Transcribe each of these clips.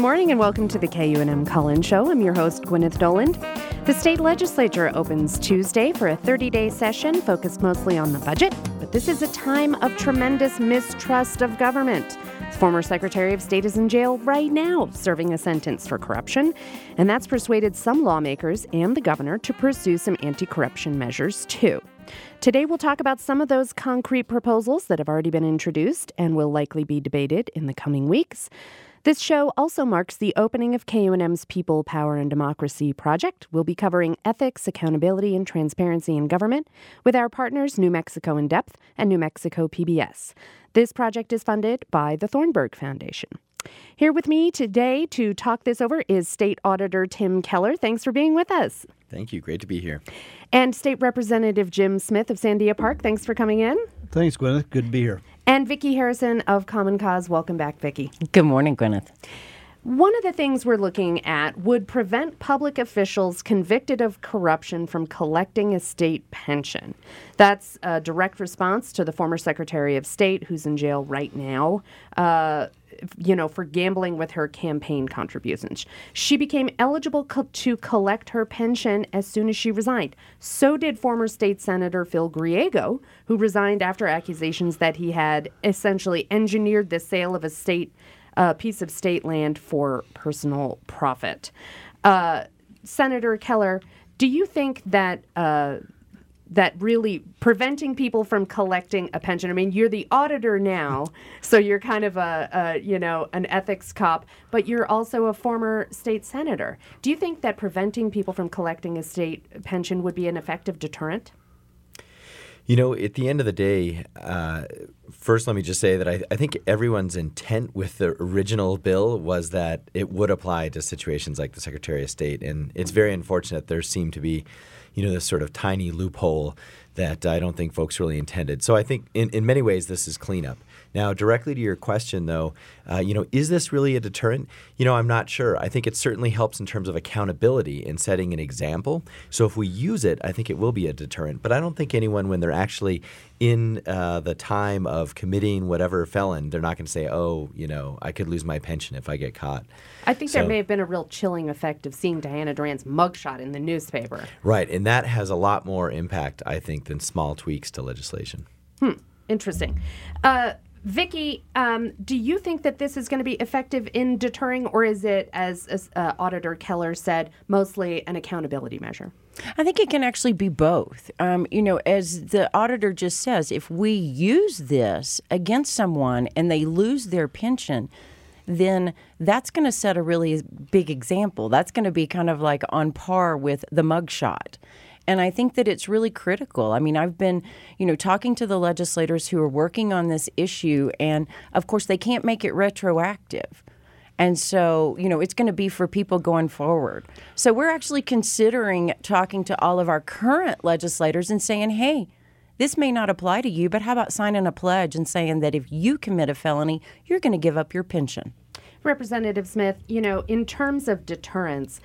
morning and welcome to the KUNM Call-In Show. I'm your host, Gwyneth Doland. The state legislature opens Tuesday for a 30-day session focused mostly on the budget, but this is a time of tremendous mistrust of government. The former Secretary of State is in jail right now, serving a sentence for corruption, and that's persuaded some lawmakers and the governor to pursue some anti-corruption measures, too. Today, we'll talk about some of those concrete proposals that have already been introduced and will likely be debated in the coming weeks. This show also marks the opening of KUNM's People, Power, and Democracy project. We'll be covering ethics, accountability, and transparency in government with our partners New Mexico in Depth and New Mexico PBS. This project is funded by the Thornburg Foundation. Here with me today to talk this over is State Auditor Tim Keller. Thanks for being with us. Thank you. Great to be here. And State Representative Jim Smith of Sandia Park. Thanks for coming in. Thanks, Gwyneth. Good to be here. And Vicki Harrison of Common Cause. Welcome back, Vicki. Good morning, Gwyneth. One of the things we're looking at would prevent public officials convicted of corruption from collecting a state pension. That's a direct response to the former Secretary of State, who's in jail right now, for gambling with her campaign contributions. She became eligible to collect her pension as soon as she resigned. So did former state Senator Phil Griego, who resigned after accusations that he had essentially engineered the sale of a piece of state land for personal profit. Senator Keller, do you think that that really preventing people from collecting a pension? I mean, you're the auditor now, so you're kind of an ethics cop, but you're also a former state senator. Do you think that preventing people from collecting a state pension would be an effective deterrent? You know, at the end of the day, first let me just say that I think everyone's intent with the original bill was that it would apply to situations like the Secretary of State. And it's very unfortunate there seemed to be, this sort of tiny loophole that I don't think folks really intended. So I think in many ways this is cleanup. Now, directly to your question, though, is this really a deterrent? I'm not sure. I think it certainly helps in terms of accountability in setting an example. So if we use it, I think it will be a deterrent. But I don't think anyone, when they're actually in the time of committing whatever felon, they're not going to say, I could lose my pension if I get caught. I think there may have been a real chilling effect of seeing Diana Duran's mugshot in the newspaper. Right, and that has a lot more impact, I think, than small tweaks to legislation. Interesting. Vicki, do you think that this is going to be effective in deterring, or is it, as Auditor Keller said, mostly an accountability measure? I think it can actually be both. As the auditor just says, if we use this against someone and they lose their pension, then that's going to set a really big example. That's going to be kind of like on par with the mugshot. And I think that it's really critical. I mean, I've been, talking to the legislators who are working on this issue, and of course they can't make it retroactive. And so, it's going to be for people going forward. So we're actually considering talking to all of our current legislators and saying, hey, this may not apply to you, but how about signing a pledge and saying that if you commit a felony, you're going to give up your pension? Representative Smith, in terms of deterrence,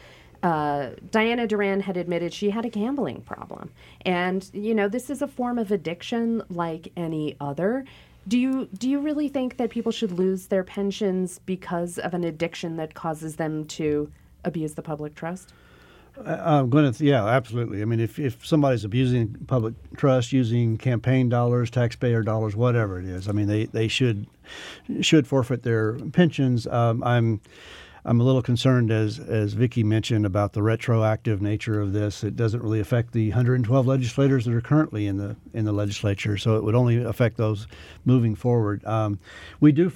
Diana Duran had admitted she had a gambling problem. And, this is a form of addiction like any other. Do you really think that people should lose their pensions because of an addiction that causes them to abuse the public trust? Gwyneth, yeah, absolutely. I mean, if somebody's abusing public trust, using campaign dollars, taxpayer dollars, whatever it is, I mean, they should forfeit their pensions. I'm a little concerned, as Vicki mentioned, about the retroactive nature of this. It doesn't really affect the 112 legislators that are currently in the legislature, so it would only affect those moving forward. We do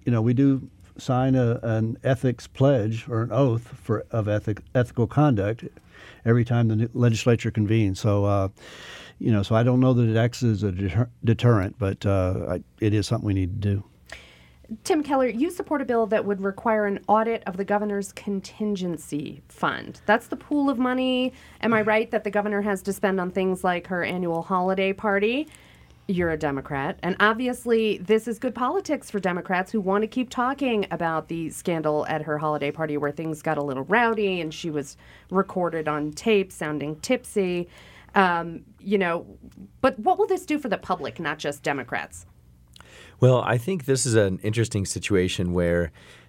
sign an ethics pledge or an oath of ethical conduct every time the legislature convenes. So, so I don't know that it acts as a deterrent, but it is something we need to do. Tim Keller, you support a bill that would require an audit of the governor's contingency fund. That's the pool of money, am I right, that the governor has to spend on things like her annual holiday party? You're a Democrat, and obviously this is good politics for Democrats who want to keep talking about the scandal at her holiday party where things got a little rowdy and she was recorded on tape sounding tipsy. But what will this do for the public, not just Democrats? Well, I think this is an interesting situation where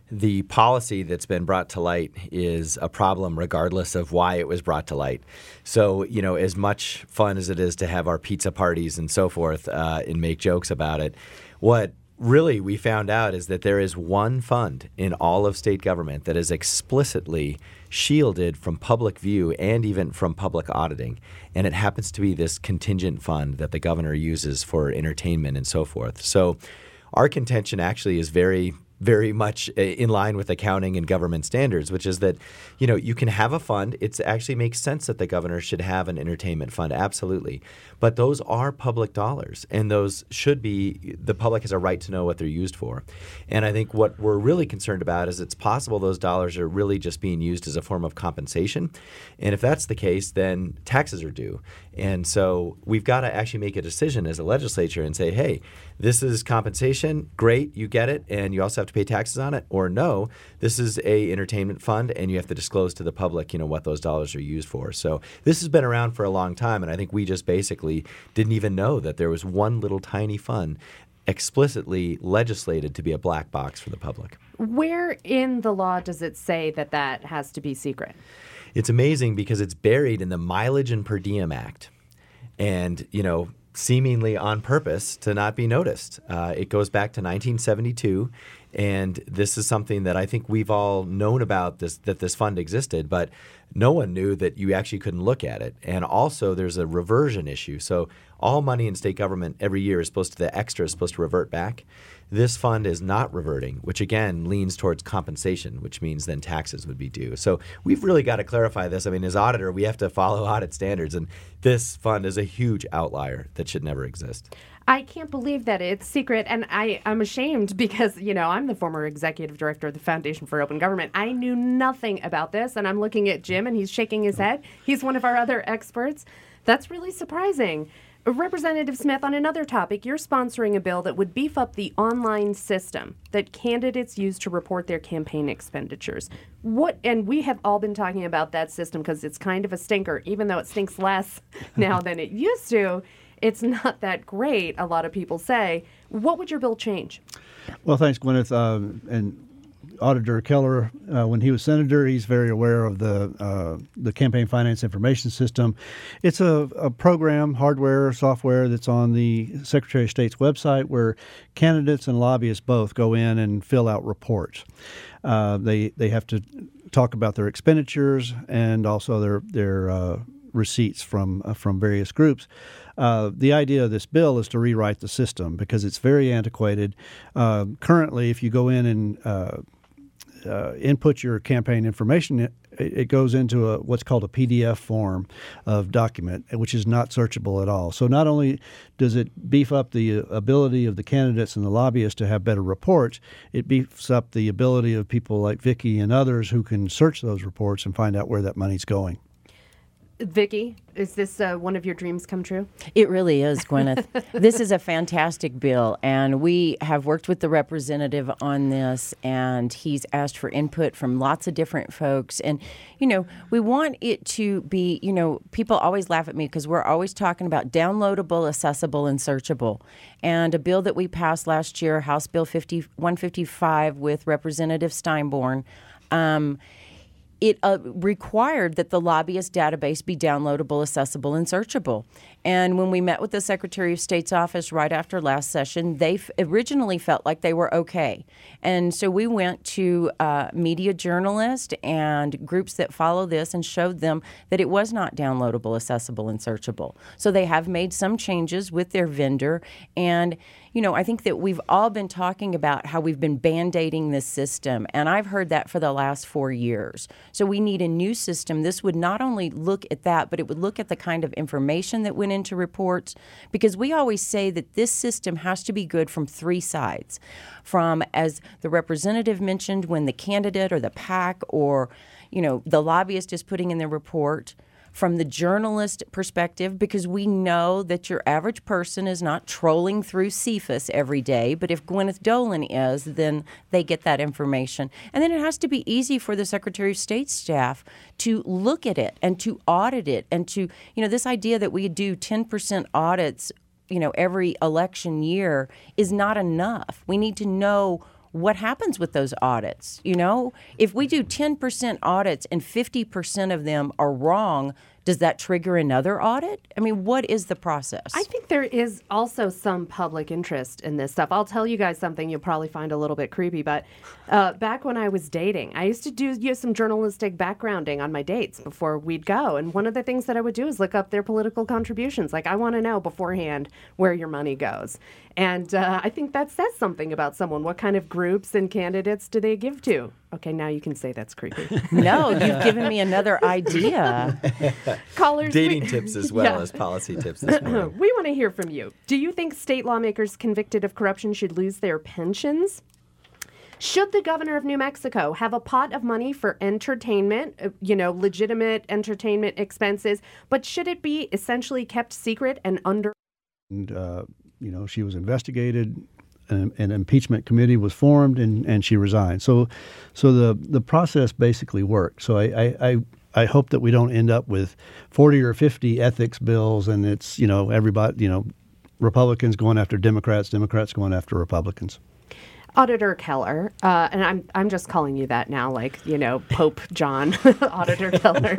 the policy that's been brought to light is a problem regardless of why it was brought to light. So, as much fun as it is to have our pizza parties and so forth and make jokes about it, what really we found out is that there is one fund in all of state government that is explicitly shielded from public view and even from public auditing. And it happens to be this contingent fund that the governor uses for entertainment and so forth. So our contention actually is very much in line with accounting and government standards, which is that, you can have a fund. It actually makes sense that the governor should have an entertainment fund, absolutely. But those are public dollars, and those should be, the public has a right to know what they're used for. And I think what we're really concerned about is it's possible those dollars are really just being used as a form of compensation. And if that's the case, then taxes are due. And so we've got to actually make a decision as a legislature and say, hey, this is compensation, great, you get it, and you also have to pay taxes on it, or no, this is a entertainment fund and you have to disclose to the public, what those dollars are used for. So this has been around for a long time, and I think we just basically didn't even know that there was one little tiny fund explicitly legislated to be a black box for the public. Where in the law does it say that that has to be secret? It's amazing because it's buried in the Mileage and Per Diem Act. And, seemingly on purpose to not be noticed. It goes back to 1972, and this is something that I think we've all known about, that this fund existed, but no one knew that you actually couldn't look at it. And also there's a reversion issue. So all money in state government every year the extra is supposed to revert back. This fund is not reverting, which again leans towards compensation, which means then taxes would be due. So we've really got to clarify this. I mean, as auditor, we have to follow audit standards, and this fund is a huge outlier that should never exist. I can't believe that it's secret, and I'm ashamed because, I'm the former executive director of the Foundation for Open Government. I knew nothing about this, and I'm looking at Jim, and he's shaking his head. He's one of our other experts. That's really surprising. Representative Smith, on another topic, you're sponsoring a bill that would beef up the system that candidates use to report their campaign expenditures. And we have all been talking about that system because it's kind of a stinker, even though it stinks less now than it used to. It's not that great, a lot of people say. What would your bill change? Well, thanks, Gwyneth. And Auditor Keller, when he was senator, he's very aware of the campaign finance information system. It's a program, hardware, software that's on the Secretary of State's website where candidates and lobbyists both go in and fill out reports. They have to talk about their expenditures and also their receipts from various groups. The idea of this bill is to rewrite the system because it's very antiquated. Currently, if you go in and input your campaign information, it goes into what's called a PDF form of document, which is not searchable at all. So not only does it beef up the ability of the candidates and the lobbyists to have better reports, it beefs up the ability of people like Vicki and others who can search those reports and find out where that money's going. Vicki, is this one of your dreams come true? It really is, Gwyneth. This is a fantastic bill, and we have worked with the representative on this, and he's asked for input from lots of different folks. And, we want it to be, people always laugh at me because we're always talking about downloadable, accessible, and searchable. And a bill that we passed last year, House Bill 155 with Representative Steinborn, it required that the lobbyist database be downloadable, accessible, and searchable. And when we met with the Secretary of State's office right after last session, they originally felt like they were okay. And so we went to media journalists and groups that follow this and showed them that it was not downloadable, accessible, and searchable. So they have made some changes with their vendor. And I think that we've all been talking about how we've been band-aiding this system, and I've heard that for the last 4 years. So we need a new system. This would not only look at that, but it would look at the kind of information that went into reports, because we always say that this system has to be good from three sides. From, as the representative mentioned, when the candidate or the PAC or, the lobbyist is putting in their report, from the journalist perspective, because we know that your average person is not trolling through CFIUS every day, but if Gwyneth Dolan is, then they get that information. And then it has to be easy for the Secretary of State staff to look at it and to audit it and to, this idea that we do 10% audits, every election year is not enough. We need to know what happens with those audits? You know, if we do 10% audits and 50% of them are wrong, does that trigger another audit? I mean, what is the process? I think there is also some public interest in this stuff. I'll tell you guys something you'll probably find a little bit creepy, but back when I was dating, I used to use some journalistic backgrounding on my dates before we'd go. And one of the things that I would do is look up their political contributions. Like, I want to know beforehand where your money goes. And I think that says something about someone. What kind of groups and candidates do they give to? Okay, now you can say that's creepy. No, you've given me another idea. Callers, Dating tips as well as policy tips this morning. We want to hear from you. Do you think state lawmakers convicted of corruption should lose their pensions? Should the governor of New Mexico have a pot of money for entertainment, legitimate entertainment expenses, but should it be essentially kept secret and under? And, she was investigated. An impeachment committee was formed, and she resigned. So the process basically worked. So I hope that we don't end up with 40 or 50 ethics bills, and it's everybody Republicans going after Democrats, Democrats going after Republicans. Auditor Keller, and I'm just calling you that now, like, Pope John, Auditor Keller.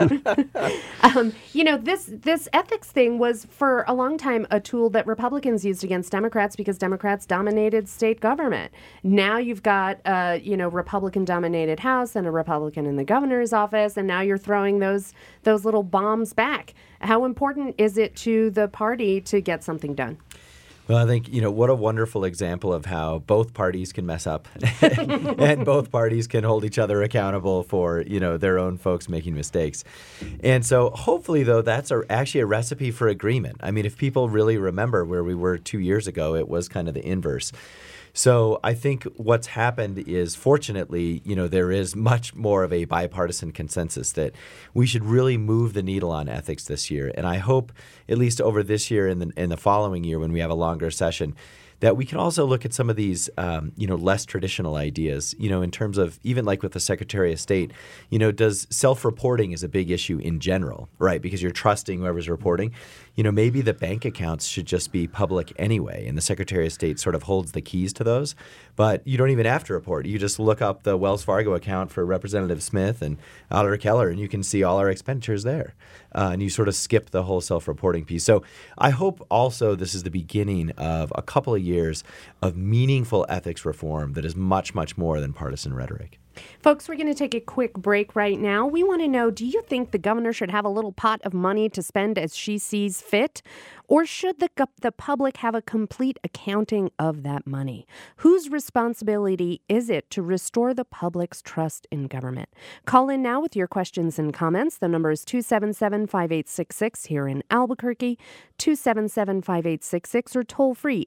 This ethics thing was for a long time a tool that Republicans used against Democrats because Democrats dominated state government. Now you've got Republican-dominated House and a Republican in the governor's office, and now you're throwing those little bombs back. How important is it to the party to get something done? Well, I think, what a wonderful example of how both parties can mess up and both parties can hold each other accountable for, their own folks making mistakes. And so hopefully, though, that's actually a recipe for agreement. I mean, if people really remember where we were 2 years ago, it was kind of the inverse. So I think what's happened is, fortunately, there is much more of a bipartisan consensus that we should really move the needle on ethics this year. And I hope, at least over this year and the following year when we have a longer session, that we can also look at some of these, less traditional ideas, in terms of even like with the Secretary of State, does self-reporting is a big issue in general, right? Because you're trusting whoever's reporting. Maybe the bank accounts should just be public anyway, and the Secretary of State sort of holds the keys to those. But you don't even have to report. You just look up the Wells Fargo account for Representative Smith and Auditor Keller, and you can see all our expenditures there. And you sort of skip the whole self-reporting piece. So I hope also this is the beginning of a couple of years of meaningful ethics reform that is much, much more than partisan rhetoric. Folks, we're going to take a quick break right now. We want to know, do you think the governor should have a little pot of money to spend as she sees fit? Or should the public have a complete accounting of that money? Whose responsibility is it to restore the public's trust in government? Call in now with your questions and comments. The number is 277-5866 here in Albuquerque, 277-5866, or toll free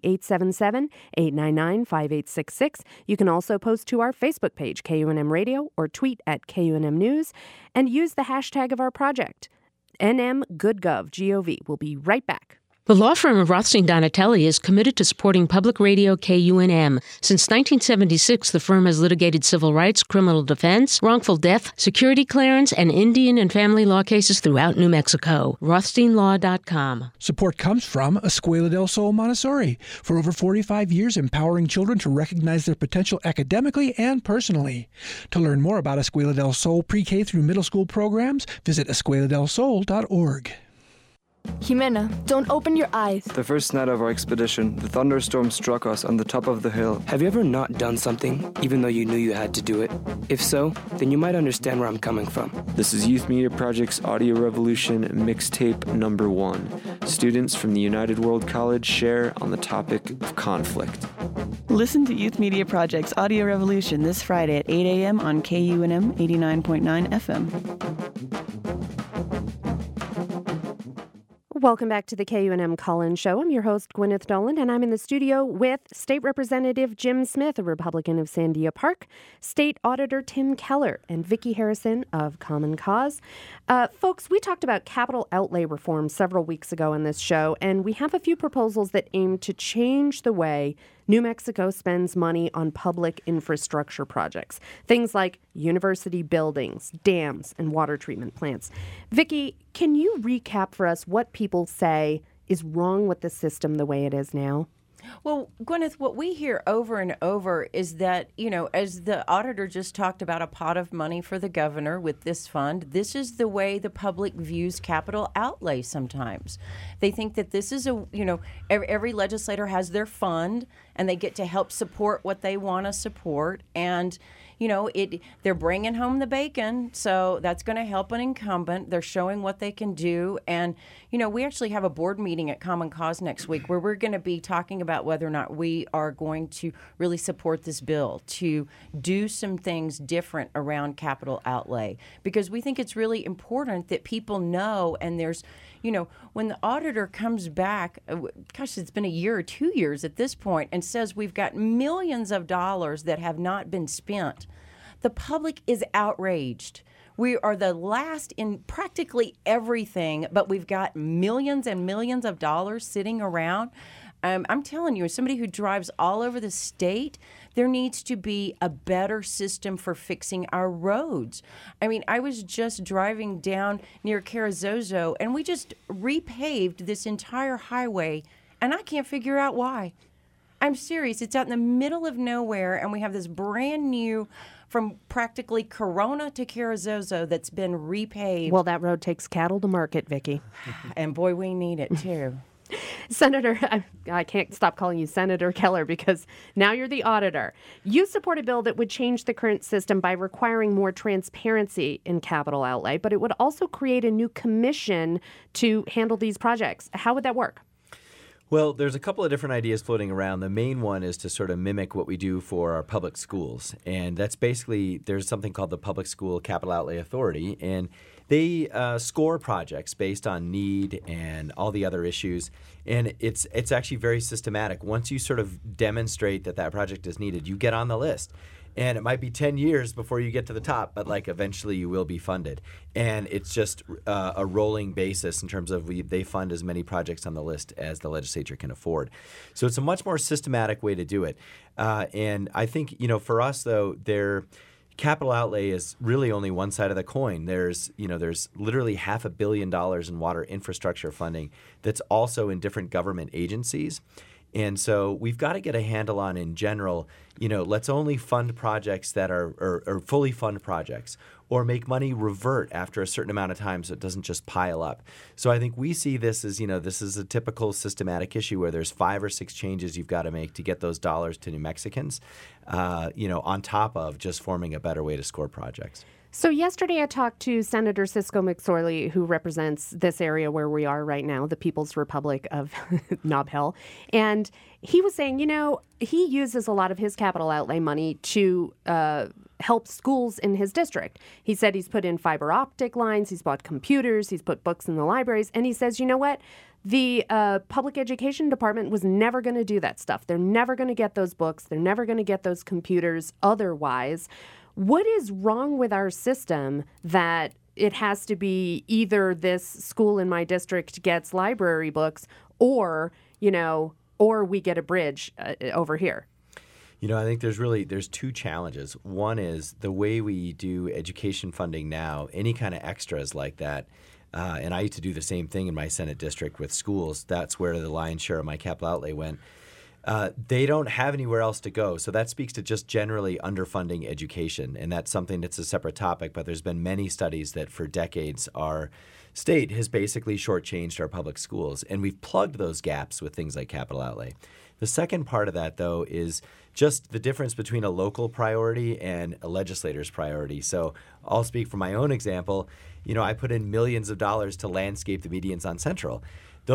877-899-5866. You can also post to our Facebook page, KUNM Radio, or tweet at KUNM News, and use the hashtag of our project, NMGoodGov, G-O-V. We'll be right back. The law firm of Rothstein Donatelli is committed to supporting public radio KUNM. Since 1976, the firm has litigated civil rights, criminal defense, wrongful death, security clearance, and Indian and family law cases throughout New Mexico. RothsteinLaw.com. Support comes from Escuela del Sol Montessori, for over 45 years empowering children to recognize their potential academically and personally. To learn more about Escuela del Sol pre-K through middle school programs, visit escueladelsol.org. Jimena, don't open your eyes. The first night of our expedition, the thunderstorm struck us on the top of the hill. Have you ever not done something, even though you knew you had to do it? If so, then you might understand where I'm coming from. This is Youth Media Project's Audio Revolution mixtape number 1. Students from the United World College share on the topic of conflict. Listen to Youth Media Project's Audio Revolution this Friday at 8 a.m. on KUNM 89.9 FM. Welcome back to the KUNM Call-In Show. I'm your host, Gwyneth Dolan, and I'm in the studio with State Representative Jim Smith, a Republican of Sandia Park, State Auditor Tim Keller, and Vicki Harrison of Common Cause. Folks, we talked about capital outlay reform several weeks ago on this show, and we have a few proposals that aim to change the way New Mexico spends money on public infrastructure projects. Things like university buildings, dams, and water treatment plants. Vicki, can you recap for us what people say is wrong with the system the way it is now? Well, Gwyneth, what we hear over and over is that, as the auditor just talked about a pot of money for the governor with this fund, this is the way the public views capital outlay sometimes. They think that this is every legislator has their fund and they get to help support what they want to support. And, they're bringing home the bacon, so that's going to help an incumbent. They're showing what they can do. And, we actually have a board meeting at Common Cause next week where we're going to be talking about whether or not we are going to really support this bill to do some things different around capital outlay, because we think it's really important that people know. And there's, when the auditor comes back, it's been a year or 2 years at this point, and says we've got millions of dollars that have not been spent, the public is outraged. We are the last in practically everything, but we've got millions and millions of dollars sitting around. I'm telling you, as somebody who drives all over the state, there needs to be a better system for fixing our roads. I mean, I was just driving down near Carrizozo, and we just repaved this entire highway, and I can't figure out why. I'm serious. It's out in the middle of nowhere, and we have this brand new, from practically Corona to Carrizozo, that's been repaved. Well, that road takes cattle to market, Vicki. And boy, we need it too. Senator, I can't stop calling you Senator Keller because now you're the auditor. You support a bill that would change the current system by requiring more transparency in capital outlay, but it would also create a new commission to handle these projects. How would that work? Well, there's a couple of different ideas floating around. The main one is to sort of mimic what we do for our public schools. And that's basically, there's something called the Public School Capital Outlay Authority. And they score projects based on need and all the other issues. And it's actually very systematic. Once you sort of demonstrate that project is needed, you get on the list. And it might be 10 years before you get to the top, but eventually you will be funded. And it's just a rolling basis in terms of they fund as many projects on the list as the legislature can afford. So it's a much more systematic way to do it. And I think, for us, though, capital outlay is really only one side of the coin. There's literally $500 million in water infrastructure funding that's also in different government agencies. And so we've got to get a handle on, in general, let's only fund projects that are fully fund projects, or make money revert after a certain amount of time so it doesn't just pile up. So I think we see this as, this is a typical systematic issue where there's 5 or 6 changes you've got to make to get those dollars to New Mexicans, on top of just forming a better way to score projects. So yesterday I talked to Senator Cisco McSorley, who represents this area where we are right now, the People's Republic of Nob Hill. And he was saying, he uses a lot of his capital outlay money to help schools in his district. He said he's put in fiber optic lines, he's bought computers, he's put books in the libraries. And he says, you know what? The public education department was never going to do that stuff. They're never going to get those books. They're never going to get those computers otherwise. What is wrong with our system that it has to be either this school in my district gets library books or we get a bridge over here? I think there's 2 challenges. One is the way we do education funding now, any kind of extras like that. And I used to do the same thing in my Senate district with schools. That's where the lion's share of my capital outlay went. They don't have anywhere else to go. So that speaks to just generally underfunding education. And that's something that's a separate topic. But there's been many studies that for decades our state has basically shortchanged our public schools. And we've plugged those gaps with things like capital outlay. The second part of that, though, is just the difference between a local priority and a legislator's priority. So I'll speak from my own example. I put in millions of dollars to landscape the medians on Central.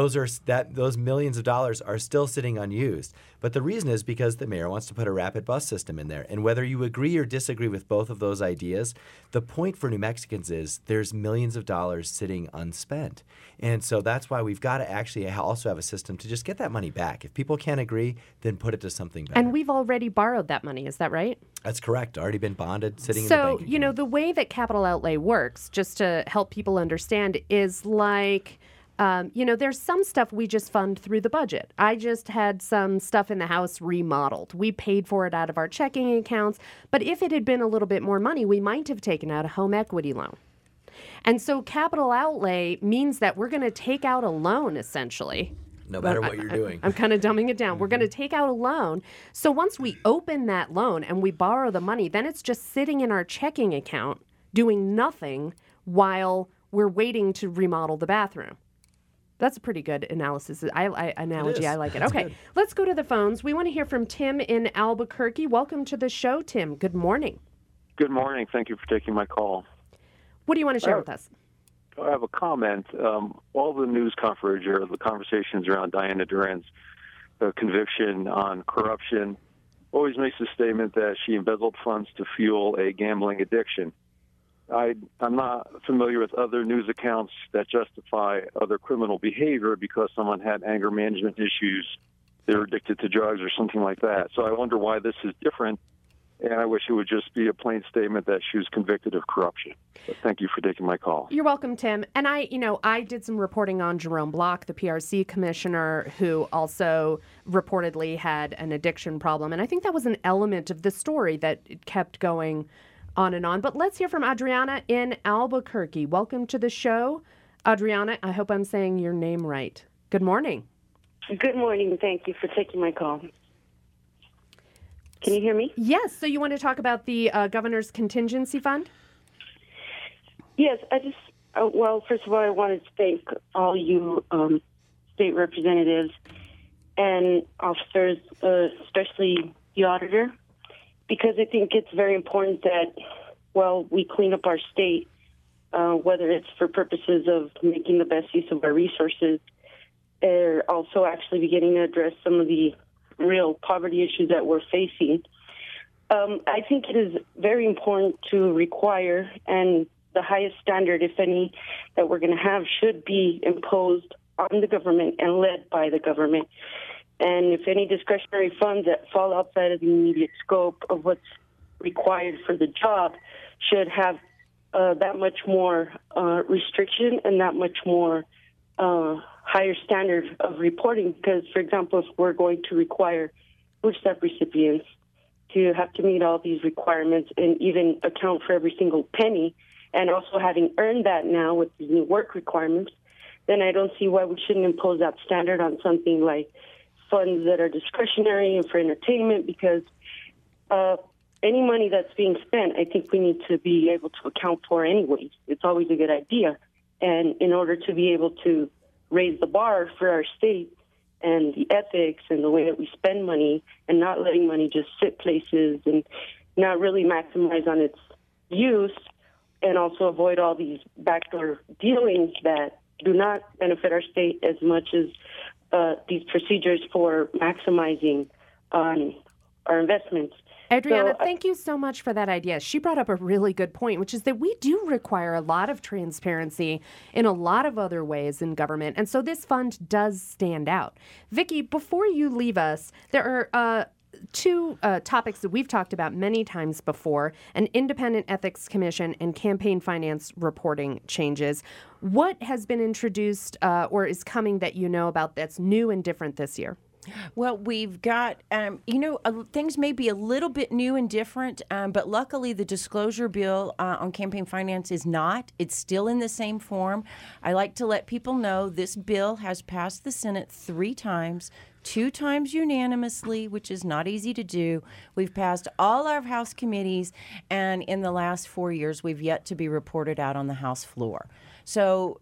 Those millions of dollars are still sitting unused. But the reason is because the mayor wants to put a rapid bus system in there. And whether you agree or disagree with both of those ideas, the point for New Mexicans is there's millions of dollars sitting unspent. And so that's why we've got to actually also have a system to just get that money back. If people can't agree, then put it to something better. And we've already borrowed that money. Is that right? That's correct. Already been bonded, sitting in the bank account. So, the way that capital outlay works, just to help people understand, is like... there's some stuff we just fund through the budget. I just had some stuff in the house remodeled. We paid for it out of our checking accounts. But if it had been a little bit more money, we might have taken out a home equity loan. And so capital outlay means that we're going to take out a loan, essentially, No matter what you're doing. I'm kind of dumbing it down. We're going to take out a loan. So once we open that loan and we borrow the money, then it's just sitting in our checking account doing nothing while we're waiting to remodel the bathroom. That's a pretty good analysis. Analogy. I like it. That's Okay, good. let's go to the phones. We want to hear from Tim in Albuquerque. Welcome to the show, Tim. Good morning. Good morning. Thank you for taking my call. What do you want to share with us? I have a comment. All the news coverage or the conversations around Diana Duran's conviction on corruption always makes the statement that she embezzled funds to fuel a gambling addiction. I'm not familiar with other news accounts that justify other criminal behavior because someone had anger management issues, they're addicted to drugs or something like that. So I wonder why this is different. And I wish it would just be a plain statement that she was convicted of corruption. But thank you for taking my call. You're welcome, Tim. And I did some reporting on Jerome Block, the PRC commissioner, who also reportedly had an addiction problem. And I think that was an element of the story that kept going on and on. But let's hear from Adriana in Albuquerque. Welcome to the show. Adriana, I hope I'm saying your name right. Good morning. Good morning. Thank you for taking my call. Can you hear me? Yes. So you want to talk about the governor's contingency fund? Yes. Well, first of all, I wanted to thank all you state representatives and officers, especially the auditor, because I think it's very important that, we clean up our state, whether it's for purposes of making the best use of our resources, or also actually beginning to address some of the real poverty issues that we're facing. I think it is very important to require, and the highest standard, if any, that we're going to have should be imposed on the government and led by the government. And if any discretionary funds that fall outside of the immediate scope of what's required for the job should have that much more restriction and that much more higher standard of reporting. Because, for example, if we're going to require food stamp recipients to have to meet all these requirements and even account for every single penny, and also having earned that now with these new work requirements, then I don't see why we shouldn't impose that standard on something like funds that are discretionary and for entertainment, because any money that's being spent, I think we need to be able to account for anyways. It's always a good idea. And in order to be able to raise the bar for our state and the ethics and the way that we spend money and not letting money just sit places and not really maximize on its use, and also avoid all these backdoor dealings that do not benefit our state as much as these procedures for maximizing on our investments. Adriana, thank you so much for that idea. She brought up a really good point, which is that we do require a lot of transparency in a lot of other ways in government. And so this fund does stand out. Vicki, before you leave us, there are two topics that we've talked about many times before: an independent ethics commission and campaign finance reporting changes. What has been introduced or is coming that you know about that's new and different this year? Well, we've got, things may be a little bit new and different, but luckily the disclosure bill on campaign finance is not. It's still in the same form. I like to let people know this bill has passed the Senate 3 times. 2 times unanimously, which is not easy to do. We've passed all our House committees, and in the last 4 years, we've yet to be reported out on the House floor. So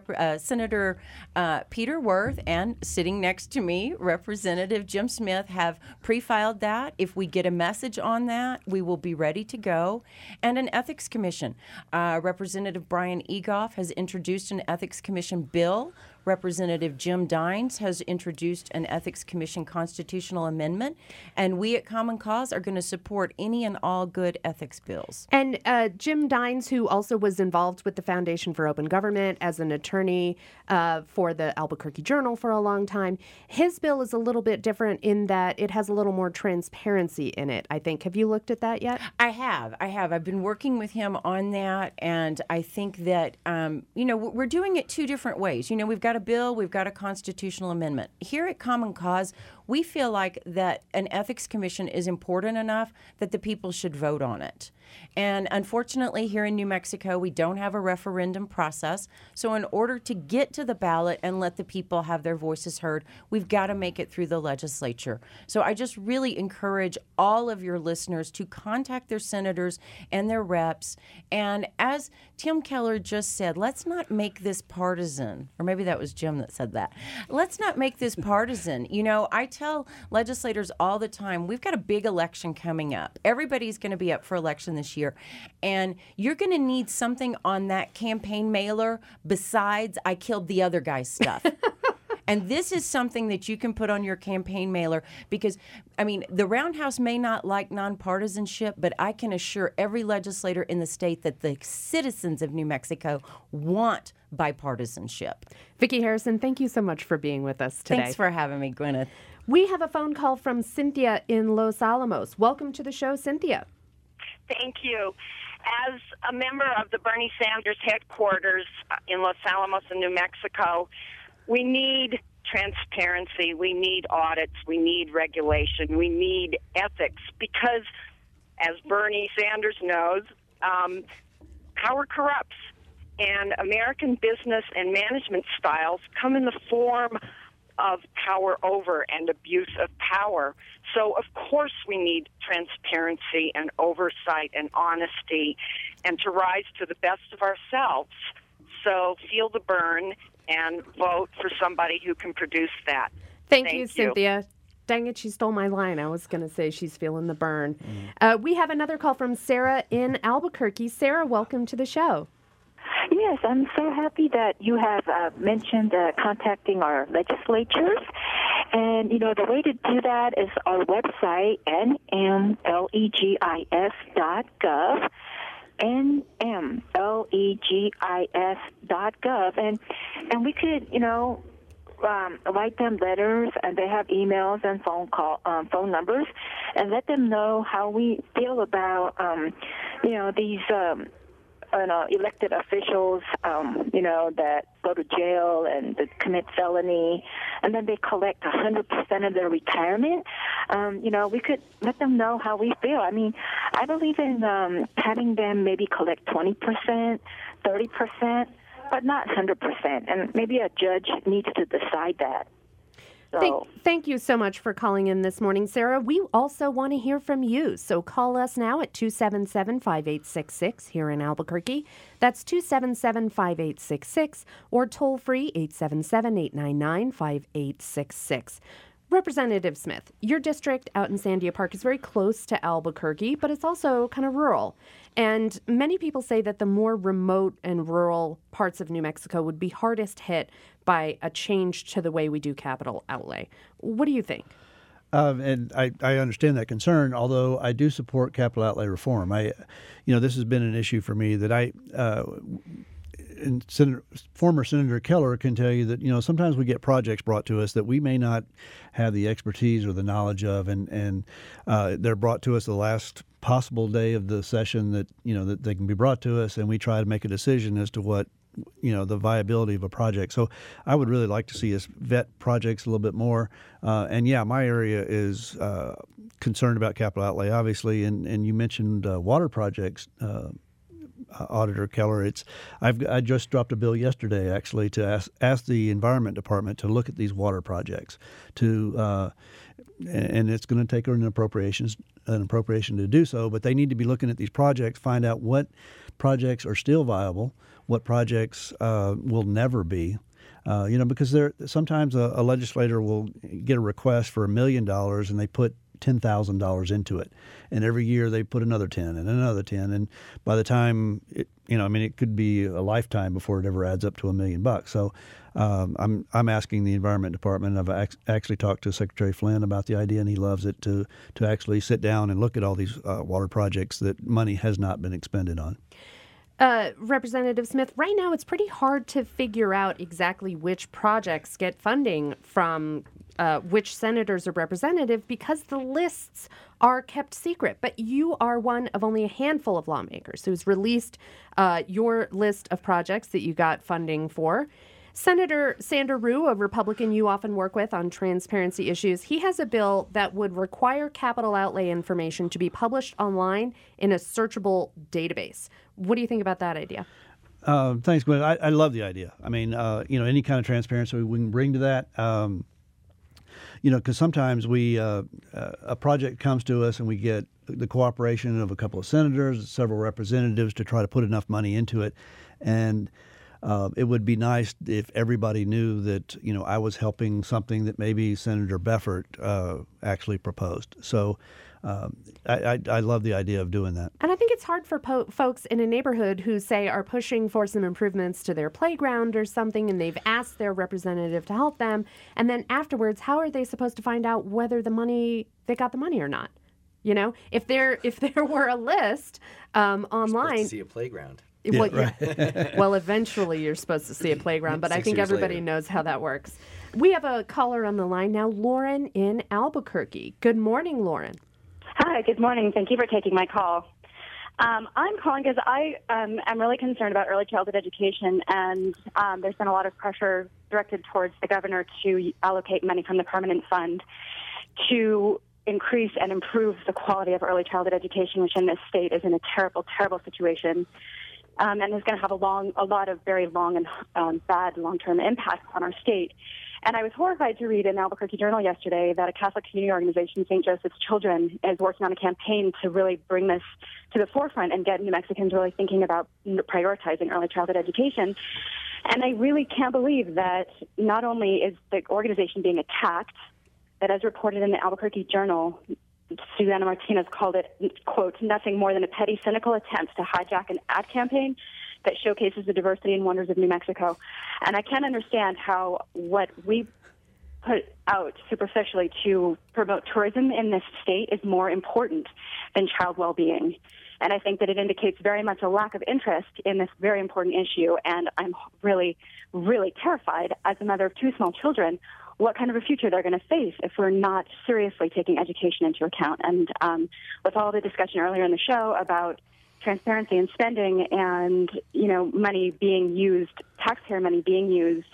Senator Peter Wirth and sitting next to me, Representative Jim Smith, have pre-filed that. If we get a message on that, we will be ready to go. And an ethics commission. Representative Brian Egoff has introduced an ethics commission bill. Representative Jim Dines has introduced an Ethics Commission constitutional amendment, and we at Common Cause are going to support any and all good ethics bills. And Jim Dines, who also was involved with the Foundation for Open Government as an attorney for the Albuquerque Journal for a long time, his bill is a little bit different in that it has a little more transparency in it, I think. Have you looked at that yet? I have. I've been working with him on that, and I think that, we're doing it 2 different ways. We've got a bill, we've got a constitutional amendment. Here at Common Cause, we feel like that an ethics commission is important enough that the people should vote on it. And unfortunately, here in New Mexico, we don't have a referendum process. So in order to get to the ballot and let the people have their voices heard, we've got to make it through the legislature. So I just really encourage all of your listeners to contact their senators and their reps. And as Tim Keller just said, let's not make this partisan. Or maybe that was Jim that said that. Let's not make this partisan. You know, I tell legislators all the time, we've got a big election coming up. Everybody's going to be up for election this year. And you're going to need something on that campaign mailer besides I killed the other guy's stuff. And this is something that you can put on your campaign mailer because, I mean, the Roundhouse may not like nonpartisanship, but I can assure every legislator in the state that the citizens of New Mexico want bipartisanship. Vicki Harrison, thank you so much for being with us today. Thanks for having me, Gwyneth. We have a phone call from Cynthia in Los Alamos. Welcome to the show, Cynthia. Thank you. As a member of the Bernie Sanders headquarters in Los Alamos in New Mexico, we need transparency, we need audits, we need regulation, we need ethics because, as Bernie Sanders knows, power corrupts. And American business and management styles come in the form of power over and abuse of power. So, of course, we need transparency and oversight and honesty and to rise to the best of ourselves. So feel the burn and vote for somebody who can produce that. Thank you, Cynthia. Dang it, she stole my line. I was going to say she's feeling the burn. We have another call from Sarah in Albuquerque. Sarah, welcome to the show. Yes, I'm so happy that you have mentioned contacting our legislatures. And, you know, the way to do that is our website, nmlegis.gov. nmlegis.gov. And we could, you know, write them letters, and they have emails and phone numbers, and let them know how we feel about, you know, these elected officials, you know, that go to jail and that commit felony, and then they collect 100% of their retirement. You know, we could let them know how we feel. I mean, I believe in having them maybe collect 20%, 30%, but not 100%. And maybe a judge needs to decide that. So. Thank you so much for calling in this morning, Sarah. We also want to hear from you. So call us now at 277-5866 here in Albuquerque. That's 277-5866 or toll free 877-899-5866. Representative Smith, your district out in Sandia Park is very close to Albuquerque, but it's also kind of rural. And many people say that the more remote and rural parts of New Mexico would be hardest hit by a change to the way we do capital outlay. What do you think? And I understand that concern, although I do support capital outlay reform. This has been an issue for me that and former Senator Keller can tell you that, you know, sometimes we get projects brought to us that we may not have the expertise or the knowledge of, and they're brought to us the last possible day of the session that, you know, that they can be brought to us, and we try to make a decision as to what, you know, the viability of a project. So I would really like to see us vet projects a little bit more. And yeah, my area is concerned about capital outlay, obviously, and you mentioned water projects. Auditor Keller, I just dropped a bill yesterday actually to ask the Environment Department to look at these water projects and it's going to take an appropriation to do so, but they need to be looking at these projects, find out what projects are still viable, what projects will never be. Because sometimes a legislator will get a request for $1 million and they put $10,000 into it, and every year they put another 10 and another 10, and by the time it could be a lifetime before it ever adds up to $1 million. So I'm asking the Environment Department. I've actually talked to Secretary Flynn about the idea, and he loves it, to actually sit down and look at all these water projects that money has not been expended on. Representative Smith, right now it's pretty hard to figure out exactly which projects get funding from which senators or representative because the lists are kept secret. But you are one of only a handful of lawmakers who's released your list of projects that you got funding for. Senator Sander Rue, a Republican you often work with on transparency issues, he has a bill that would require capital outlay information to be published online in a searchable database. What do you think about that idea? Thanks, Gwen. I love the idea. I mean, any kind of transparency we can bring to that. Because sometimes a project comes to us and we get the cooperation of a couple of senators, several representatives to try to put enough money into it. And it would be nice if everybody knew that, I was helping something that maybe Senator Beffert actually proposed. So I love the idea of doing that. And I think it's hard for folks in a neighborhood who, say, are pushing for some improvements to their playground or something, and they've asked their representative to help them. And then afterwards, how are they supposed to find out whether they got the money or not? If there were a list online. You're supposed to see a playground. Well, right. Well, eventually you're supposed to see a playground, but I think everybody knows how that works. We have a caller on the line now, Lauren in Albuquerque. Good morning, Lauren. Hi, good morning. Thank you for taking my call. I'm calling because I am really concerned about early childhood education, and there's been a lot of pressure directed towards the governor to allocate money from the permanent fund to increase and improve the quality of early childhood education, which in this state is in a terrible, terrible situation, and is going to have a lot of very long and bad long-term impacts on our state. And I was horrified to read in Albuquerque Journal yesterday that a Catholic community organization, St. Joseph's Children, is working on a campaign to really bring this to the forefront and get New Mexicans really thinking about prioritizing early childhood education. And I really can't believe that not only is the organization being attacked, that as reported in the Albuquerque Journal, Susana Martinez called it, quote, nothing more than a petty, cynical attempt to hijack an ad campaign that showcases the diversity and wonders of New Mexico. And I can't understand how what we put out superficially to promote tourism in this state is more important than child well-being. And I think that it indicates very much a lack of interest in this very important issue. And I'm really, really terrified as a mother of two small children what kind of a future they're going to face if we're not seriously taking education into account. And with all the discussion earlier in the show about transparency in spending and, money being used, taxpayer money being used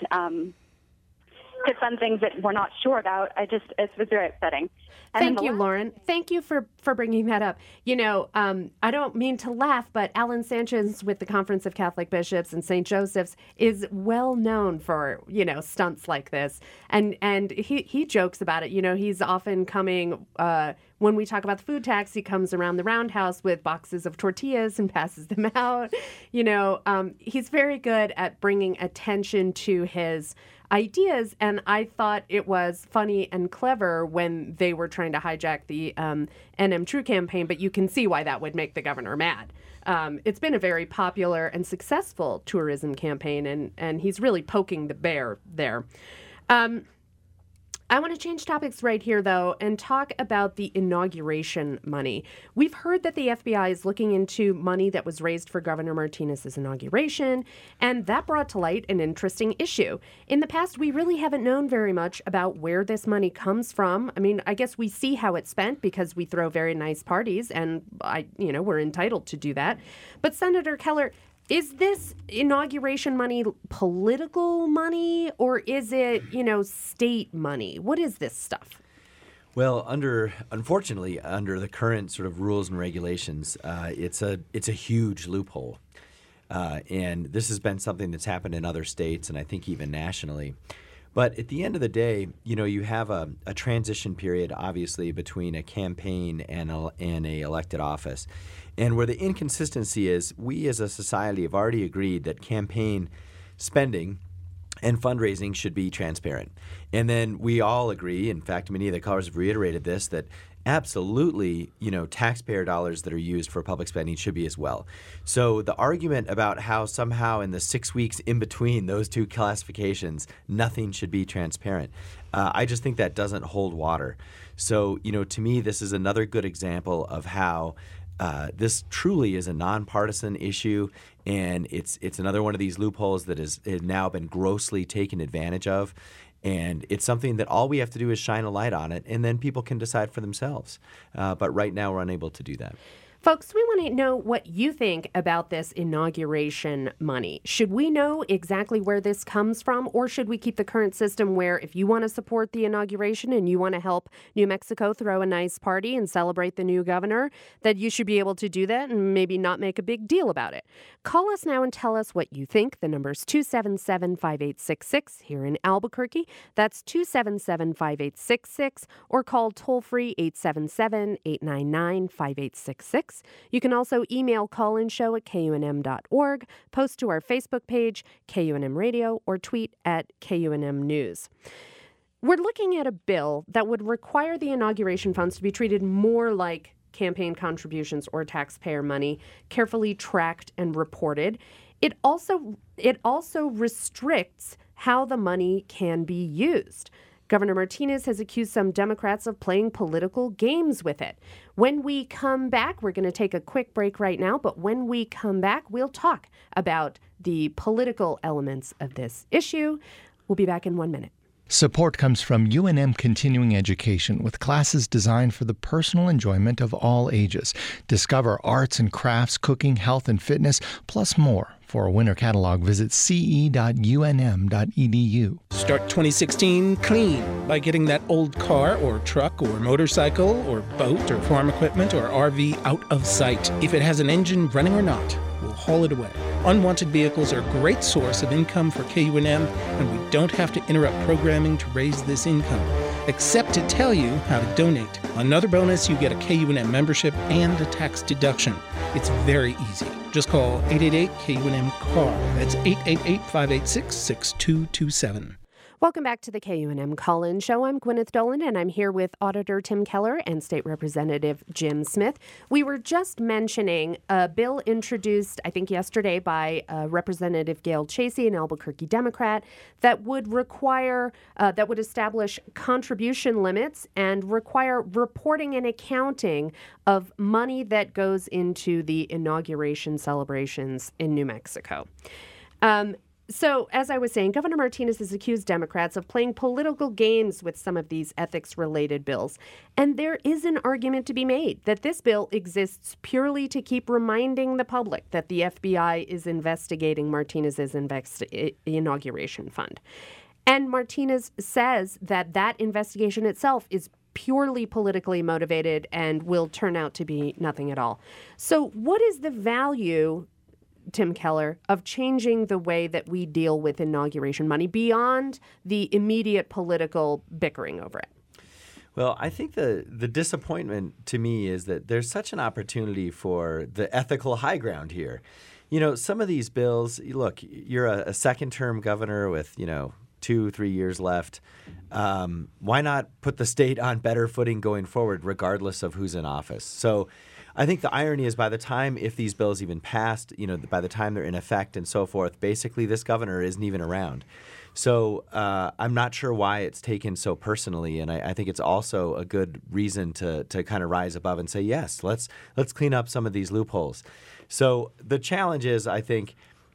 to fund things that we're not sure about, it was very upsetting. Thank you, Lauren. Thank you for bringing that up. I don't mean to laugh, but Alan Sanchez with the Conference of Catholic Bishops and St. Joseph's is well known for, stunts like this. And he jokes about it. He's often coming, when we talk about the food tax, he comes around the roundhouse with boxes of tortillas and passes them out. He's very good at bringing attention to his ideas, and I thought it was funny and clever when they were trying to hijack the NM True campaign, but you can see why that would make the governor mad. It's been a very popular and successful tourism campaign, and he's really poking the bear there. I want to change topics right here, though, and talk about the inauguration money. We've heard that the FBI is looking into money that was raised for Governor Martinez's inauguration, and that brought to light an interesting issue. In the past, we really haven't known very much about where this money comes from. I mean, I guess we see how it's spent because we throw very nice parties, and we're entitled to do that. But Senator Keller, is this inauguration money political money, or is it, state money? What is this stuff? Well, unfortunately, under the current sort of rules and regulations, it's a huge loophole. And this has been something that's happened in other states and I think even nationally. But at the end of the day, you have a transition period, obviously, between a campaign and a elected office. And where the inconsistency is, we as a society have already agreed that campaign spending and fundraising should be transparent. And then we all agree, in fact, many of the callers have reiterated this, that absolutely, taxpayer dollars that are used for public spending should be as well. So the argument about how somehow in the 6 weeks in between those two classifications, nothing should be transparent, I just think that doesn't hold water. So, to me, this is another good example of how this truly is a nonpartisan issue, and it's another one of these loopholes that has now been grossly taken advantage of. And it's something that all we have to do is shine a light on it, and then people can decide for themselves. But right now, we're unable to do that. Folks, we want to know what you think about this inauguration money. Should we know exactly where this comes from, or should we keep the current system where if you want to support the inauguration and you want to help New Mexico throw a nice party and celebrate the new governor, that you should be able to do that and maybe not make a big deal about it? Call us now and tell us what you think. The number's 277-5866 here in Albuquerque. That's 277-5866, or call toll-free 877-899-5866. You can also email callinshow@kunm.org, post to our Facebook page, KUNM Radio, or tweet at KUNM News. We're looking at a bill that would require the inauguration funds to be treated more like campaign contributions or taxpayer money, carefully tracked and reported. It also restricts how the money can be used. Governor Martinez has accused some Democrats of playing political games with it. When we come back, we're going to take a quick break right now, but when we come back, we'll talk about the political elements of this issue. We'll be back in 1 minute. Support comes from UNM Continuing Education with classes designed for the personal enjoyment of all ages. Discover arts and crafts, cooking, health and fitness, plus more. For a winter catalog, visit ce.unm.edu. Start 2016 clean by getting that old car or truck or motorcycle or boat or farm equipment or RV out of sight. If it has an engine running or not, we'll haul it away. Unwanted vehicles are a great source of income for KUNM, and we don't have to interrupt programming to raise this income, except to tell you how to donate. Another bonus, you get a KUNM membership and a tax deduction. It's very easy. Just call 888-KUNM-CAR. That's 888-586-6227. Welcome back to the KUNM Call-In Show. I'm Gwyneth Dolan, and I'm here with Auditor Tim Keller and State Representative Jim Smith. We were just mentioning a bill introduced, I think yesterday, by Representative Gail Chasey, an Albuquerque Democrat, that would establish contribution limits and require reporting and accounting of money that goes into the inauguration celebrations in New Mexico. So, as I was saying, Governor Martinez has accused Democrats of playing political games with some of these ethics-related bills. And there is an argument to be made that this bill exists purely to keep reminding the public that the FBI is investigating Martinez's inauguration fund. And Martinez says that that investigation itself is purely politically motivated and will turn out to be nothing at all. So what is the value, Tim Keller, of changing the way that we deal with inauguration money beyond the immediate political bickering over it? Well, I think the disappointment to me is that there's such an opportunity for the ethical high ground here. You know, some of these bills, look, you're a second-term governor with, 2-3 years left. Why not put the state on better footing going forward, regardless of who's in office? So I think the irony is by the time, if these bills even passed, by the time they're in effect and so forth, basically this governor isn't even around. So I'm not sure why it's taken so personally, and I think it's also a good reason to kind of rise above and say, yes, let's clean up some of these loopholes. So the challenge is, I think,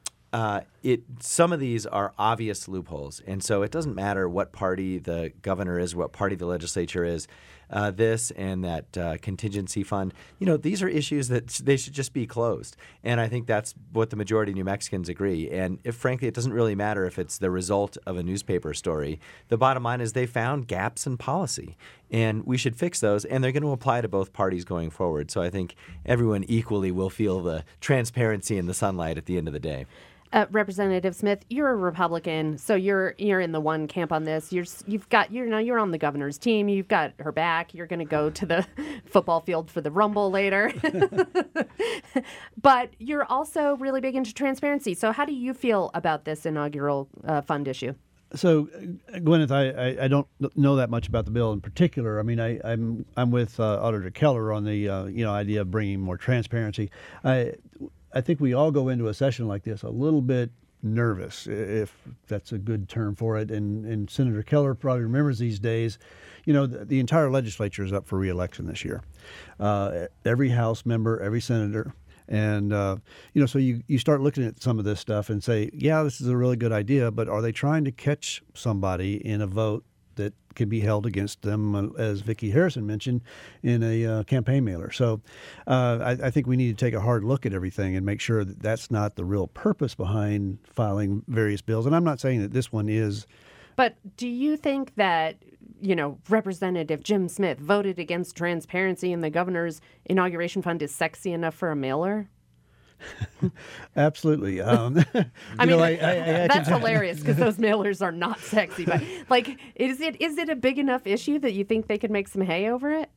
some of these are obvious loopholes, and so it doesn't matter what party the governor is, what party the legislature is. This and that contingency fund, these are issues that they should just be closed. And I think that's what the majority of New Mexicans agree. And frankly, it doesn't really matter if it's the result of a newspaper story. The bottom line is they found gaps in policy, and we should fix those, and they're going to apply to both parties going forward. So I think everyone equally will feel the transparency and the sunlight at the end of the day. Representative Smith, you're a Republican, so you're in the one camp on this. You're on the governor's team. You've got her back. You're going to go to the football field for the Rumble later. But you're also really big into transparency. So how do you feel about this inaugural fund issue? So, Gwyneth, I don't know that much about the bill in particular. I mean, I'm with Auditor Keller on the idea of bringing more transparency. I think we all go into a session like this a little bit nervous, if that's a good term for it. And Senator Keller probably remembers these days. The entire legislature is up for re-election this year. Every House member, every senator. And, so you start looking at some of this stuff and say, yeah, this is a really good idea, but are they trying to catch somebody in a vote that can be held against them, as Vicki Harrison mentioned, in a campaign mailer. So I think we need to take a hard look at everything and make sure that that's not the real purpose behind filing various bills. And I'm not saying that this one is. But do you think that, Representative Jim Smith voted against transparency in the governor's inauguration fund is sexy enough for a mailer? Absolutely. That's hilarious because those mailers are not sexy. But is it a big enough issue that you think they could make some hay over it?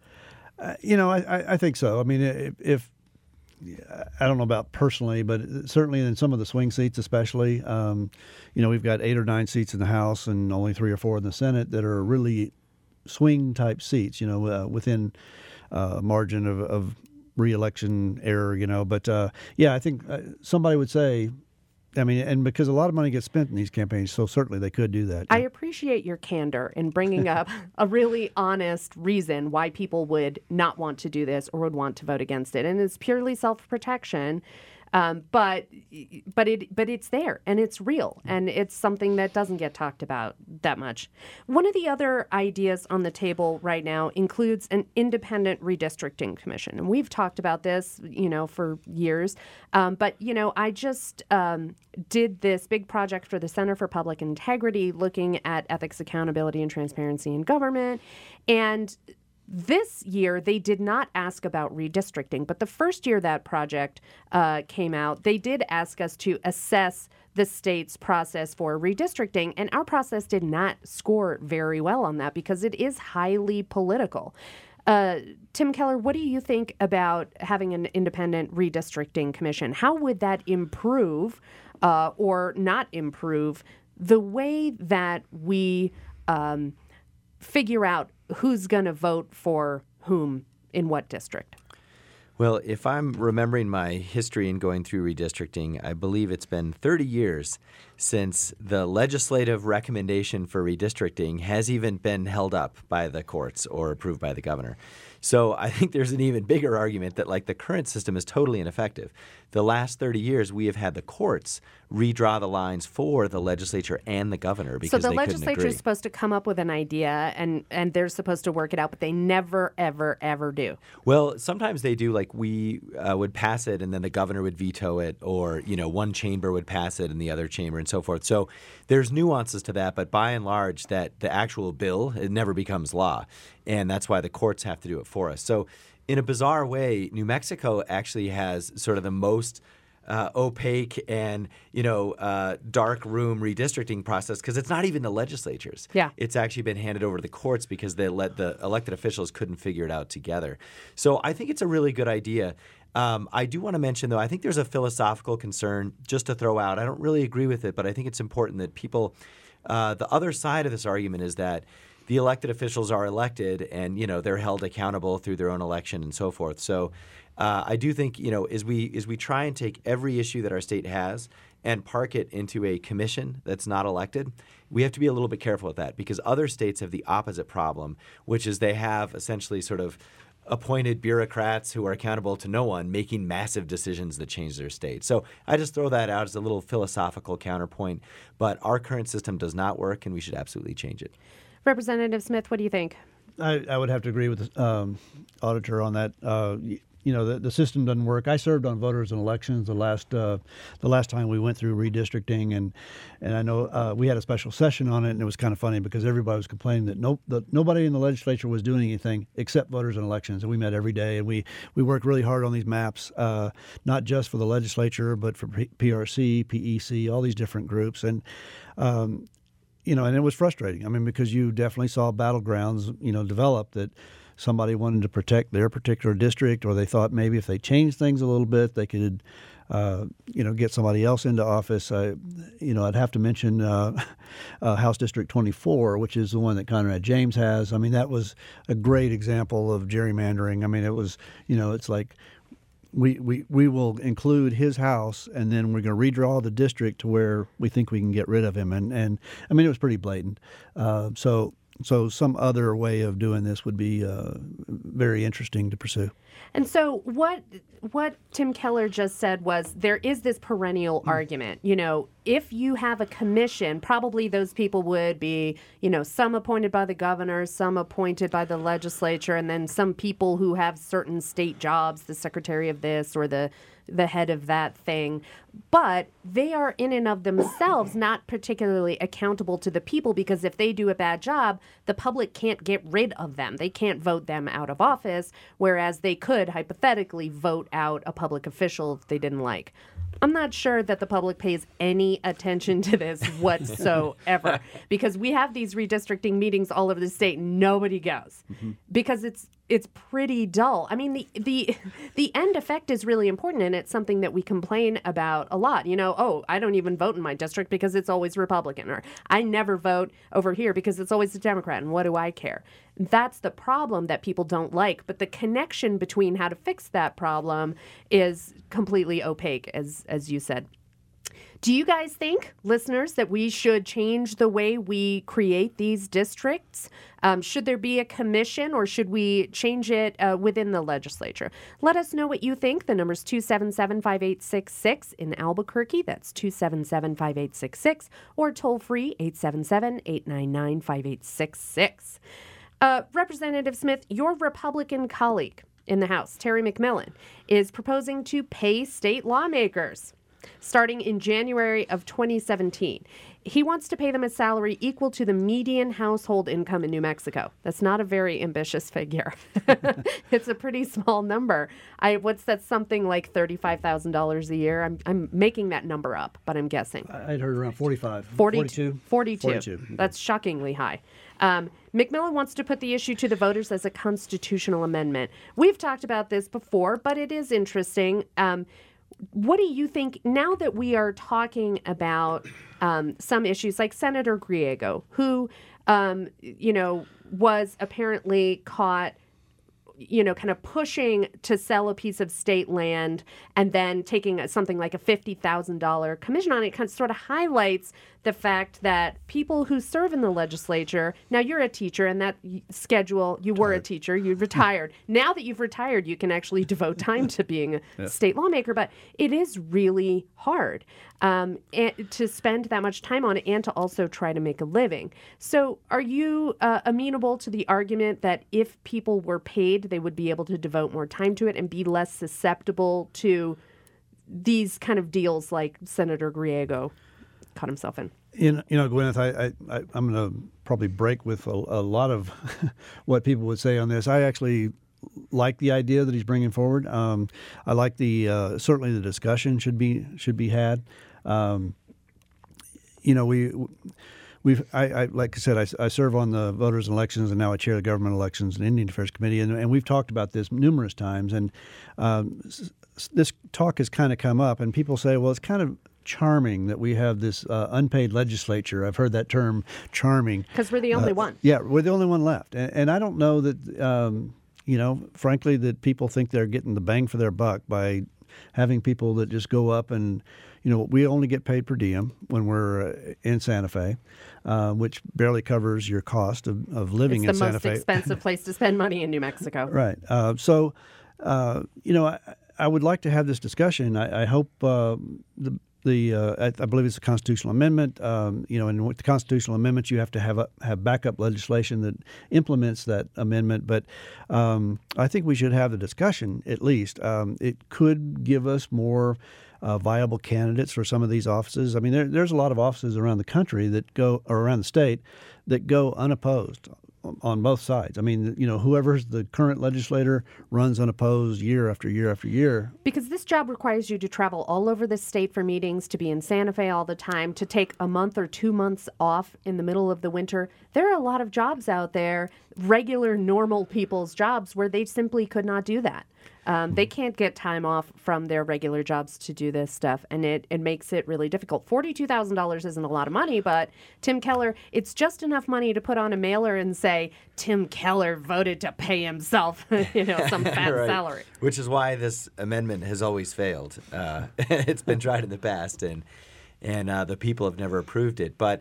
I think so. I mean, if I don't know about personally, but certainly in some of the swing seats, especially, we've got 8 or 9 seats in the House and only 3 or 4 in the Senate that are really swing type seats. Within margin of re-election error, But I think somebody would say, and because a lot of money gets spent in these campaigns, so certainly they could do that. I appreciate your candor in bringing up a really honest reason why people would not want to do this or would want to vote against it, and it's purely self-protection. But it's there and it's real and it's something that doesn't get talked about that much. One of the other ideas on the table right now includes an independent redistricting commission. And we've talked about this, for years. But I just did this big project for the Center for Public Integrity looking at ethics, accountability, and transparency in government. And this year, they did not ask about redistricting, but the first year that project came out, they did ask us to assess the state's process for redistricting, and our process did not score very well on that because it is highly political. Tim Keller, what do you think about having an independent redistricting commission? How would that improve or not improve the way that we figure out who's going to vote for whom in what district? Well, if I'm remembering my history in going through redistricting, I believe it's been 30 years since the legislative recommendation for redistricting has even been held up by the courts or approved by the governor. So I think there's an even bigger argument that the current system is totally ineffective. The last 30 years, we have had the courts redraw the lines for the legislature and the governor because they couldn't agree. So the legislature is supposed to come up with an idea and they're supposed to work it out, but they never, ever, ever do. Well, sometimes they do. We would pass it and then the governor would veto it, or one chamber would pass it and the other chamber and so forth. So there's nuances to that, but by and large, that the actual bill, it never becomes law. And that's why the courts have to do it for us. So in a bizarre way, New Mexico actually has sort of the most opaque and, dark room redistricting process because it's not even the legislatures. Yeah. It's actually been handed over to the courts because the elected officials couldn't figure it out together. So I think it's a really good idea. I do want to mention, though, I think there's a philosophical concern just to throw out. I don't really agree with it, but I think it's important that people the other side of this argument is that the elected officials are elected and, they're held accountable through their own election and so forth. So I do think, as we try and take every issue that our state has and park it into a commission that's not elected, we have to be a little bit careful with that because other states have the opposite problem, which is they have essentially sort of appointed bureaucrats who are accountable to no one making massive decisions that change their state. So I just throw that out as a little philosophical counterpoint. But our current system does not work, and we should absolutely change it. Representative Smith, what do you think? I would have to agree with the auditor on that. The system doesn't work. I served on voters and elections the last time we went through redistricting, and I know we had a special session on it, and it was kind of funny because everybody was complaining that nobody in the legislature was doing anything except voters and elections, and we met every day, and we worked really hard on these maps, not just for the legislature, but for PRC, PEC, all these different groups, and and it was frustrating. I mean, because you definitely saw battlegrounds, develop that somebody wanted to protect their particular district, or they thought maybe if they changed things a little bit, they could, get somebody else into office. I'd have to mention House District 24, which is the one that Conrad James has. I mean, that was a great example of gerrymandering. I mean, it was, it's like we will include his house, and then we're going to redraw the district to where we think we can get rid of him. And I mean, it was pretty blatant. So So some other way of doing this would be very interesting to pursue. And so what Tim Keller just said was there is this perennial argument. You know, if you have a commission, probably those people would be, you know, some appointed by the governor, some appointed by the legislature, and then some people who have certain state jobs, the secretary of this or the head of that thing. But they are in and of themselves not particularly accountable to the people, because if they do a bad job, the public can't get rid of them. They can't vote them out of office, whereas they could hypothetically vote out a public official if they didn't like. I'm not sure that the public pays any attention to this whatsoever, because we have these redistricting meetings all over the state and nobody goes because it's pretty dull. I mean, the end effect is really important, and it's something that we complain about a lot. You know, oh, I don't even vote in my district because it's always Republican, or I never vote over here because it's always a Democrat, and what do I care? That's the problem that people don't like. But the connection between how to fix that problem is completely opaque, as you said. Do you guys think, listeners, that we should change the way we create these districts? Should there be a commission, or should we change it within the legislature? Let us know what you think. The number's 277-5866 in Albuquerque. That's 277-5866, or toll free 877-899-5866. Representative Smith, your Republican colleague in the House, Terry McMillan, is proposing to pay state lawmakers starting in January of 2017. He wants to pay them a salary equal to the median household income in New Mexico. That's not a very ambitious figure. It's a pretty small number. What's that, something like $35,000 a year? I'm making that number up, but I'm guessing. I'd heard around 45. 42. That's shockingly high. McMillan wants to put the issue to the voters as a constitutional amendment. We've talked about this before, but it is interesting. What do you think, now that we are talking about some issues like Senator Griego, who, was apparently caught, kind of pushing to sell a piece of state land and then taking something like a $50,000 commission on it, kind of sort of highlights the fact that people who serve in the legislature, now you're a teacher, and that schedule, you were a teacher, you've retired. Now that you've retired, you can actually devote time to being a state lawmaker, but it is really hard to spend that much time on it and to also try to make a living. So are you amenable to the argument that if people were paid, they would be able to devote more time to it and be less susceptible to these kind of deals like Senator Griego caught himself in? Gwyneth, I'm going to probably break with a lot of what people would say on this. I actually like the idea that he's bringing forward. I like certainly the discussion should be had. We've like I said, I serve on the Voters and Elections, and now I chair the Government Elections and Indian Affairs Committee, and we've talked about this numerous times. And this talk has kind of come up, and people say, well, it's kind of charming that we have this unpaid legislature. I've heard that term, charming. Because we're the only one. Yeah, we're the only one left. And I don't know that, frankly, that people think they're getting the bang for their buck by having people that just go up and, we only get paid per diem when we're in Santa Fe, which barely covers your cost of living in Santa Fe. It's the most expensive place to spend money in New Mexico. Right. I would like to have this discussion. I hope I believe it's a constitutional amendment. And with the constitutional amendments, you have to have backup legislation that implements that amendment. But I think we should have the discussion at least. It could give us more viable candidates for some of these offices. I mean, there's a lot of offices around the country or around the state that go unopposed on both sides. I mean, whoever's the current legislator runs unopposed year after year after year. Because this job requires you to travel all over the state for meetings, to be in Santa Fe all the time, to take a month or 2 months off in the middle of the winter. There are a lot of jobs out there, regular, normal people's jobs, where they simply could not do that. They can't get time off from their regular jobs to do this stuff, and it makes it really difficult. $42,000 isn't a lot of money, but Tim Keller, it's just enough money to put on a mailer and say, Tim Keller voted to pay himself, some fat right. salary. Which is why this amendment has always failed. It's been tried in the past, and the people have never approved it. But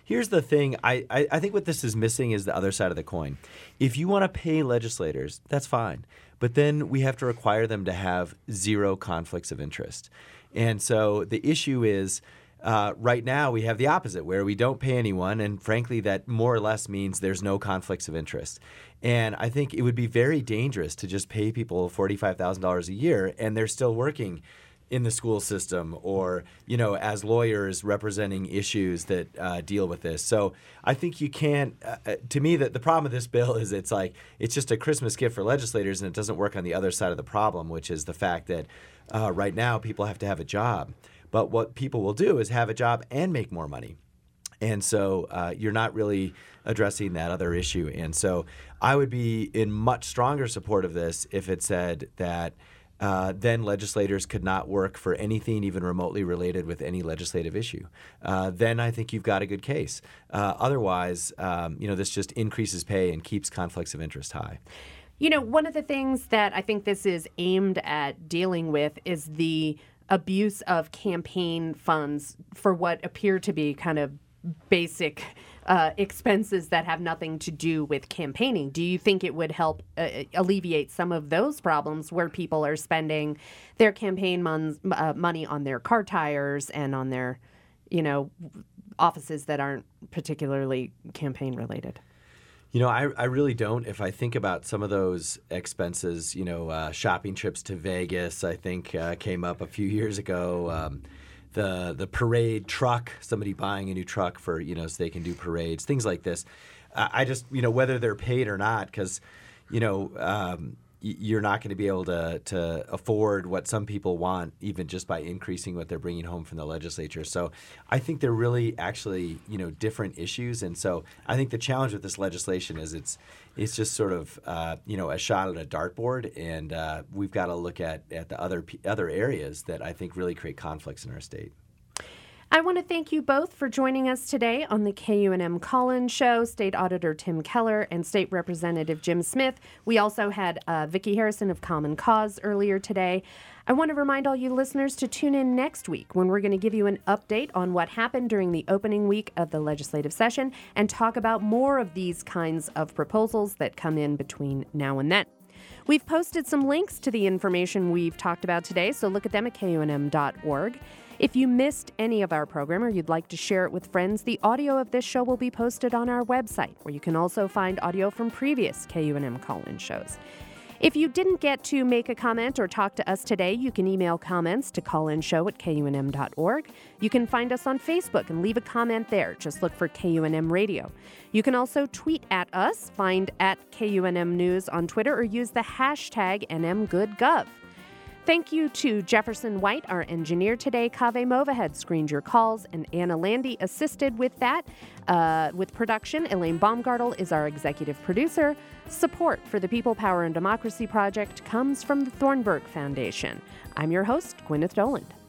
Here's the thing. I think what this is missing is the other side of the coin. If you want to pay legislators, that's fine. But then we have to require them to have zero conflicts of interest. And so the issue is right now we have the opposite, where we don't pay anyone. And frankly, that more or less means there's no conflicts of interest. And I think it would be very dangerous to just pay people $45,000 a year and they're still working in the school system or, as lawyers representing issues that deal with this. So I think you can't, to me, the problem with this bill is it's just a Christmas gift for legislators and it doesn't work on the other side of the problem, which is the fact that right now people have to have a job. But what people will do is have a job and make more money. And so you're not really addressing that other issue. And so I would be in much stronger support of this if it said that then legislators could not work for anything even remotely related with any legislative issue. Then I think you've got a good case. Otherwise, this just increases pay and keeps conflicts of interest high. One of the things that I think this is aimed at dealing with is the abuse of campaign funds for what appear to be kind of basic expenses that have nothing to do with campaigning. Do you think it would help alleviate some of those problems where people are spending their campaign money on their car tires and on their, offices that aren't particularly campaign related? I really don't. If I think about some of those expenses, shopping trips to Vegas, I think came up a few years ago. The parade truck, somebody buying a new truck for, so they can do parades, things like this. I just, whether they're paid or not, because, you're not going to be able to afford what some people want, even just by increasing what they're bringing home from the legislature. So I think they're really actually, different issues. And so I think the challenge with this legislation is it's just sort of, a shot at a dartboard. And we've got to look at the other areas that I think really create conflicts in our state. I want to thank you both for joining us today on the KUNM Call-In Show, State Auditor Tim Keller and State Representative Jim Smith. We also had Vicki Harrison of Common Cause earlier today. I want to remind all you listeners to tune in next week when we're going to give you an update on what happened during the opening week of the legislative session and talk about more of these kinds of proposals that come in between now and then. We've posted some links to the information we've talked about today, so look at them at KUNM.org. If you missed any of our program or you'd like to share it with friends, the audio of this show will be posted on our website, where you can also find audio from previous KUNM call-in shows. If you didn't get to make a comment or talk to us today, you can email comments to callinshow@KUNM.org. You can find us on Facebook and leave a comment there. Just look for KUNM Radio. You can also tweet at us, find at KUNM News on Twitter, or use the hashtag NMGoodGov. Thank you to Jefferson White, our engineer today. Kaveh Movahed screened your calls, and Anna Landy assisted with that. With production, Elaine Baumgartel is our executive producer. Support for the People, Power, and Democracy Project comes from the Thornburg Foundation. I'm your host, Gwyneth Doland.